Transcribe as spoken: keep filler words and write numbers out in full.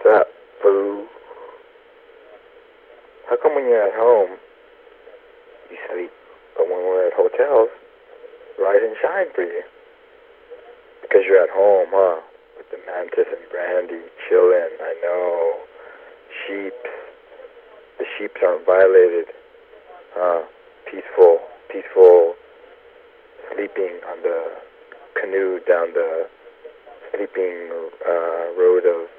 up, fool? How come when you're at home, you sleep, but when we're at hotels, rise and shine for you? Because you're at home, huh? With the mantis and brandy, chillin', I know. Sheeps. The sheeps aren't violated. Huh? Peaceful, peaceful sleeping on the canoe down the sleeping uh, road of